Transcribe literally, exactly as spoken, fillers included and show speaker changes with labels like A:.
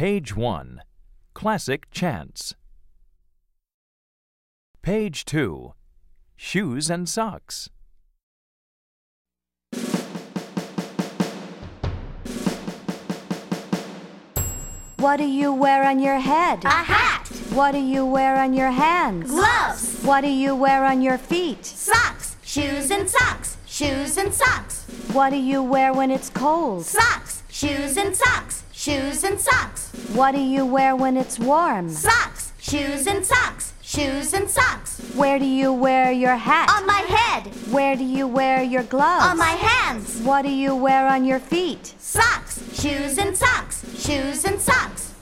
A: Page one. Classic Chants. Page two. Shoes and socks.
B: What do you wear on your head?
C: A hat.
B: What do you wear on your hands?
C: Gloves.
B: What do you wear on your feet?
C: Socks. Shoes and socks. Shoes and socks.
B: What do you wear when it's cold?
C: Socks. Shoes and socks. Shoes and socks.
B: What do you wear when it's warm?
C: Socks. Shoes and socks. Shoes and socks.
B: Where do you wear your hat?
C: On my head.
B: Where do you wear your gloves?
C: On my hands.
B: What do you wear on your feet?
C: Socks. Shoes and socks. Shoes and socks.